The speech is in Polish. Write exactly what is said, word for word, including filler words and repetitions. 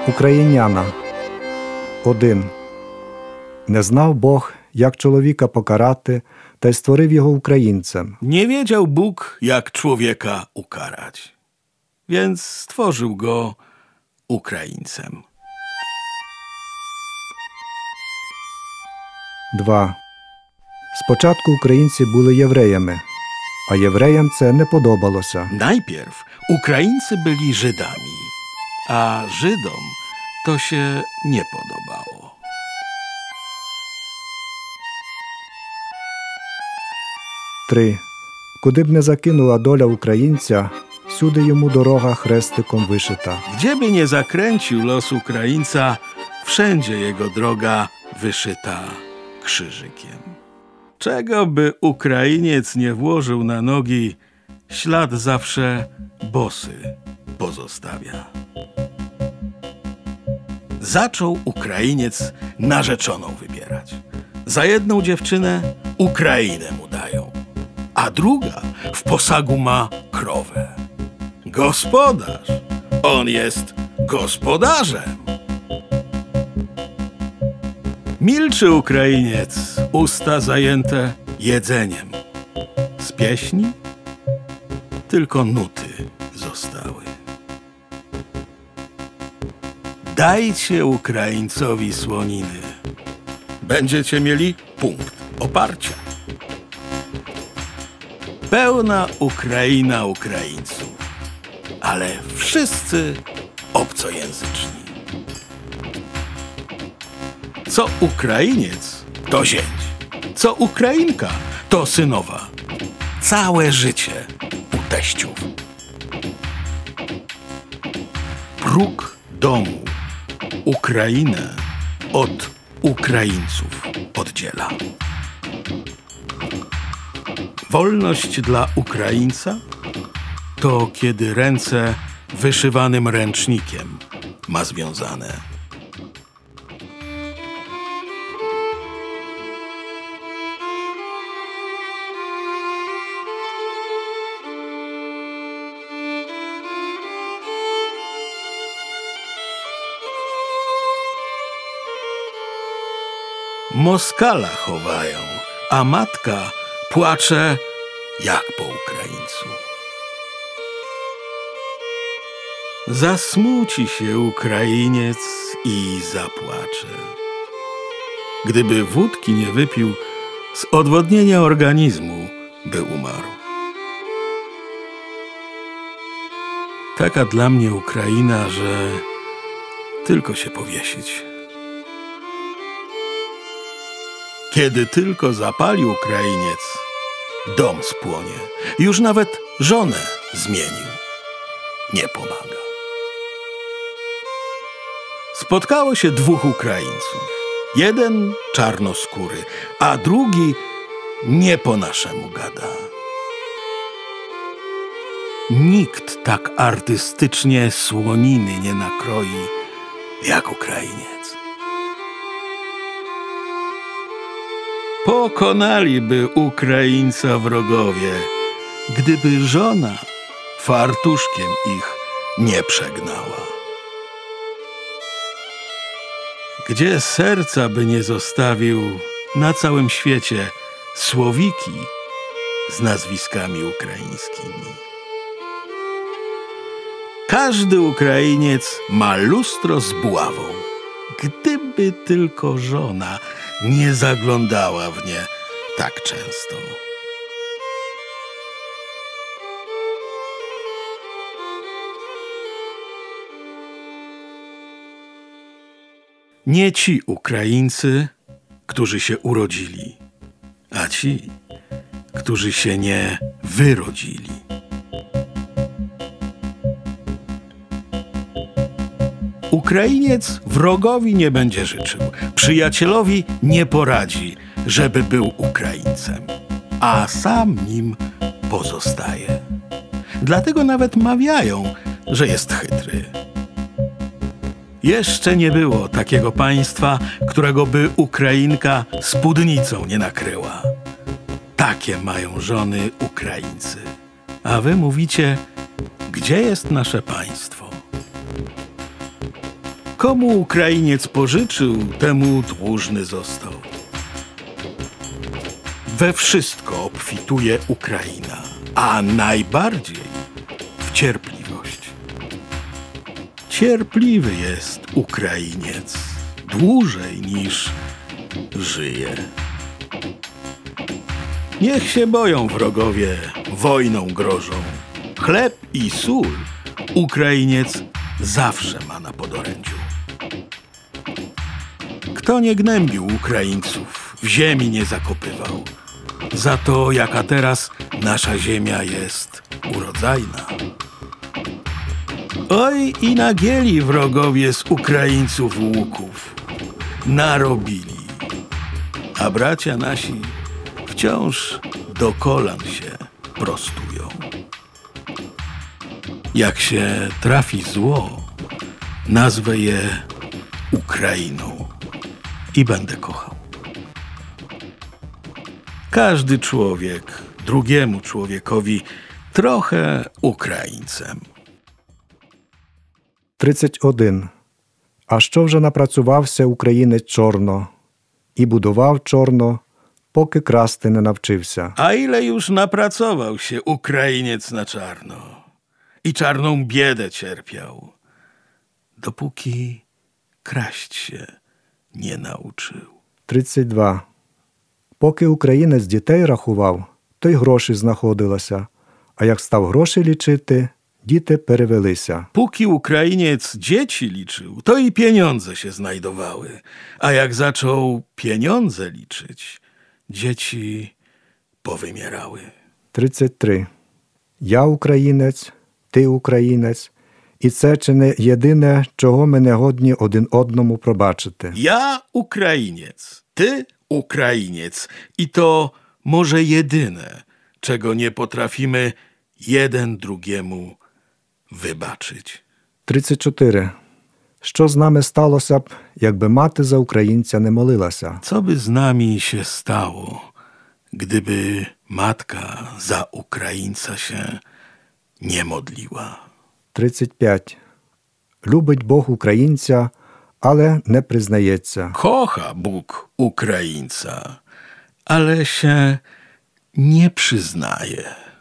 Україняна. Один. Не знав Бог, jak człowieka покарати, та й stworzył jego Ukraińcem. Nie wiedział Bóg, jak człowieka ukarać, więc stworzył go Ukraińcem. Два. Спочатку українці були євреями, а євреям це не подобалося. Najpierw Ukraińcy byli Żydami, a Żydom to się nie podobało. Три. Куди б не закинула доля українця, всюди йому дорога хрестиком вишита. Gdzie by nie zakręcił los Ukraińca, wszędzie jego droga wyszyta krzyżykiem. Czego by Ukrainiec nie włożył na nogi, ślad zawsze bosy pozostawia. Zaczął Ukrainiec narzeczoną wybierać. Za jedną dziewczynę Ukrainę mu dają, a druga w posagu ma krowę. Gospodarz, on jest gospodarzem. Milczy Ukrainiec, usta zajęte jedzeniem. Z pieśni tylko nuty zostały. Dajcie Ukraińcowi słoniny. Będziecie mieli punkt oparcia. Pełna Ukraina Ukraińców, ale wszyscy obcojęzyczni. Co Ukrainiec, to zięć. Co Ukrainka, to synowa. Całe życie u teściów. Próg domu Ukrainę od Ukraińców oddziela. Wolność dla Ukraińca to kiedy ręce wyszywanym ręcznikiem ma związane. Moskala chowają, a matka płacze jak po Ukraińcu. Zasmuci się Ukrainiec i zapłacze. Gdyby wódki nie wypił, z odwodnienia organizmu by umarł. Taka dla mnie Ukraina, że tylko się powiesić. Kiedy tylko zapali Ukrainiec, dom spłonie. Już nawet żonę zmienił. Nie pomaga. Spotkało się dwóch Ukraińców. Jeden czarnoskóry, a drugi nie po naszemu gada. Nikt tak artystycznie słoniny nie nakroi jak Ukrainiec. Pokonaliby Ukraińca wrogowie, gdyby żona fartuszkiem ich nie przegnała. Gdzie serca by nie zostawił na całym świecie słowiki z nazwiskami ukraińskimi. Każdy Ukrainiec ma lustro z buławą, gdyby tylko żona nie zaglądała w nie tak często. Nie ci Ukraińcy, którzy się urodzili, a ci, którzy się nie wyrodzili. Ukrainiec wrogowi nie będzie życzył, przyjacielowi nie poradzi, żeby był Ukraińcem, a sam nim pozostaje. Dlatego nawet mawiają, że jest chytry. Jeszcze nie było takiego państwa, którego by Ukrainka spódnicą nie nakryła. Takie mają żony Ukraińcy. A wy mówicie, gdzie jest nasze państwo? Komu Ukrainiec pożyczył, temu dłużny został. We wszystko obfituje Ukraina, a najbardziej w cierpliwość. Cierpliwy jest Ukrainiec dłużej niż żyje. Niech się boją wrogowie, wojną grożą. Chleb i sól Ukrainiec zawsze ma na podorędziu. Kto nie gnębił Ukraińców, w ziemi nie zakopywał. Za to, jaka teraz nasza ziemia jest urodzajna. Oj, i nagięli wrogowie z Ukraińców łuków. Narobili. A bracia nasi wciąż do kolan się prostują. Jak się trafi zło, nazwę je Ukrainą i będę kochał. Każdy człowiek drugiemu człowiekowi trochę Українцем. тридцять один. А що вже напрацювався українець чорно, і будував чорно, поки красти не навчився. A ile już napracował się Ukrainiec na czarno i czarną biedę cierpiał, dopóki kraść się nie nauczył. тридцять два. Поки українець дітей рахував, то й гроші знаходилося, а як став гроші лічити, діти перевелися. Póki Ukrainiec dzieci liczył, to i pieniądze się znajdowały, a jak zaczął pieniądze liczyć, dzieci powymierały. тридцять три. Я українець, ти українець, і це чи не єдине, чого ми не годні один одному пробачити. Ja Ukrainiec, ty Ukrainiec i to może jedyne, czego nie potrafimy jeden drugiemu wybaczyć. тридцять чотири. Що з нами сталося б, якби мати за українця не молилася? Co by z nami się stało, gdyby matka za Ukraińca się nie modliła? тридцять п'ять. Любить Бог українця, але не признається. Kocha Bóg Ukraińca, ale się nie przyznaje.